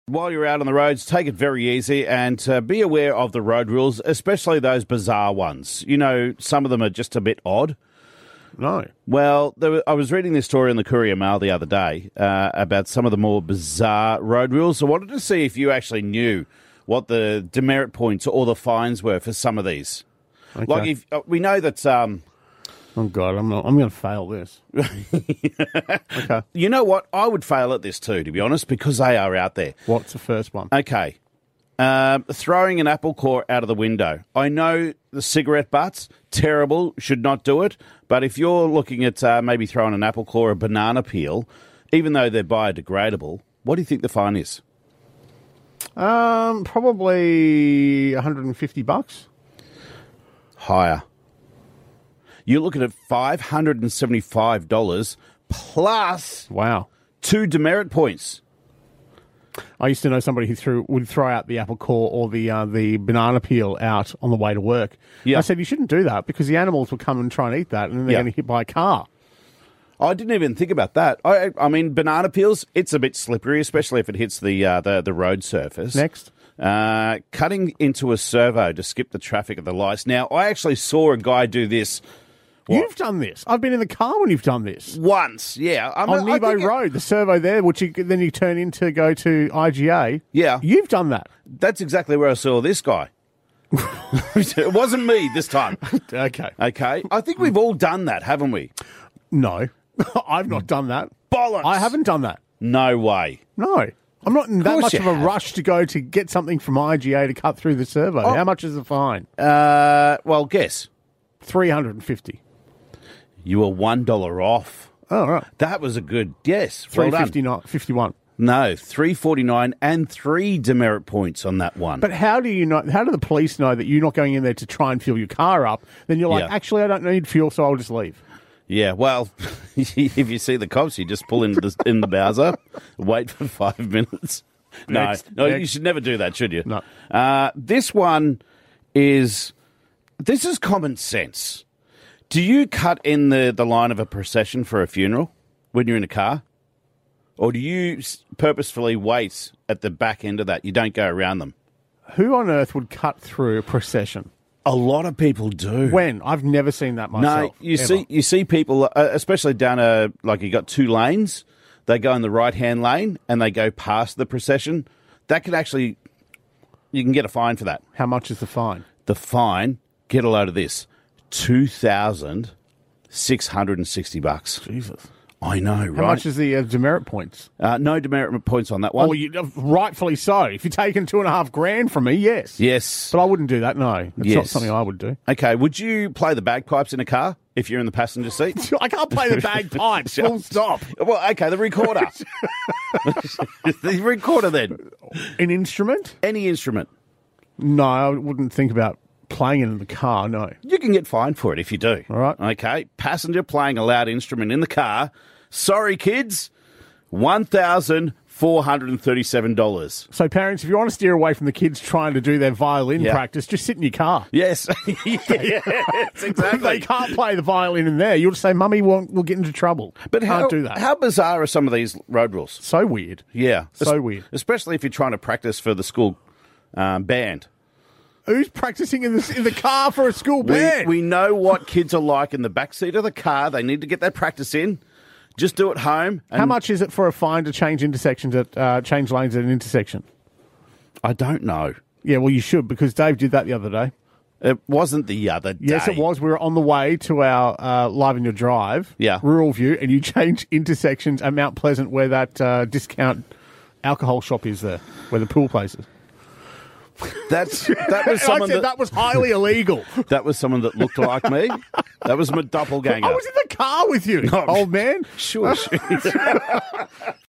While you're out on the roads, take it very easy and be aware of the road rules, especially those bizarre ones. You know, some of them are just a bit odd. No. Well, I was reading this story in the Courier Mail the other day about some of the more bizarre road rules. I wanted to see if you actually knew what the demerit points or the fines were for some of these. Okay. Like, if we know that... Oh, God, I'm going to fail this. Okay. You know what? I would fail at this too, to be honest, because they are out there. What's the first one? Okay. Throwing an apple core out of the window. I know the cigarette butts, terrible, should not do it. But if you're looking at maybe throwing an apple core or a banana peel, even though they're biodegradable, what do you think the fine is? Probably $150. Higher. You're looking at $575 plus Wow. 2 demerit points. I used to know somebody who would throw out the apple core or the banana peel out on the way to work. Yeah. I said, you shouldn't do that because the animals will come and try and eat that and then they're Yeah. going to hit by a car. I didn't even think about that. I mean, banana peels, it's a bit slippery, especially if it hits the road surface. Next. Cutting into a servo to skip the traffic at the lights. Now, I actually saw a guy do this You've done this. I've been in the car when you've done this. once, yeah. On Nebo Road, the servo there, which then you turn in to go to IGA. Yeah. You've done that. That's exactly where I saw this guy. It wasn't me this time. Okay. Okay? I think we've all done that, haven't we? No. I've not done that. Bollocks! I haven't done that. No way. No. I'm not in that course much you of a have. rush to go to get something from IGA to cut through the servo. Oh. How much is the fine? Well, guess. $350. You were $1 off. Oh, right. That was a good yes. Well done. $351. No, $349 and 3 demerit points on that one. But how do you know? How do the police know that you're not going in there to try and fuel your car up? Then you're like, Yeah. actually, I don't need fuel, so I'll just leave. Yeah, well, if you see the cops, you just pull into in the Bowser, wait for 5 minutes. Next. No, you should never do that, should you? No. This one is common sense. Do you cut in the line of a procession for a funeral when you're in a car? Or do you purposefully wait at the back end of that? You don't go around them. Who on earth would cut through a procession? A lot of people do. When? I've never seen that myself. No, ever. you see people, especially down like you got 2 lanes. They go in the right-hand lane and they go past the procession. That could actually, you can get a fine for that. How much is the fine? The fine, get a load of this, $2,660. Jesus. I know, right? How much is the demerit points? No demerit points on that one. Rightfully so. If you're taking $2.5 from me, yes. Yes. But I wouldn't do that, no. It's not Yes. something I would do. Okay, would you play the bagpipes in a car if you're in the passenger seat? I can't play the bagpipes, full stop. Well, okay, the recorder. The recorder then. An instrument? Any instrument. No, I wouldn't think about playing it in the car, no. You can get fined for it if you do. All right. Okay. Passenger playing a loud instrument in the car. Sorry, kids. $1,437. So, parents, if you want to steer away from the kids trying to do their violin Yeah. practice, just sit in your car. Yes. Yes, exactly. They can't play the violin in there. You'll just say, Mummy, we'll get into trouble. But can't do that. How bizarre are some of these road rules? So weird. Yeah. So weird. Especially if you're trying to practice for the school band. Who's practicing in the car for a school band? We know what kids are like in the backseat of the car. They need to get that practice in. Just do it home. And How much is it for a fine to change intersections change lanes at an intersection? I don't know. Yeah, well, you should, because Dave did that the other day. It wasn't the other day. Yes, it was. We were on the way to our Live in Your Drive, Yeah. Rural View, and you changed intersections at Mount Pleasant where that discount alcohol shop is there, where the pool place is. That was I someone said that was highly illegal. that was someone that looked like me. That was my doppelganger. I was in the car with you, old man. Shush.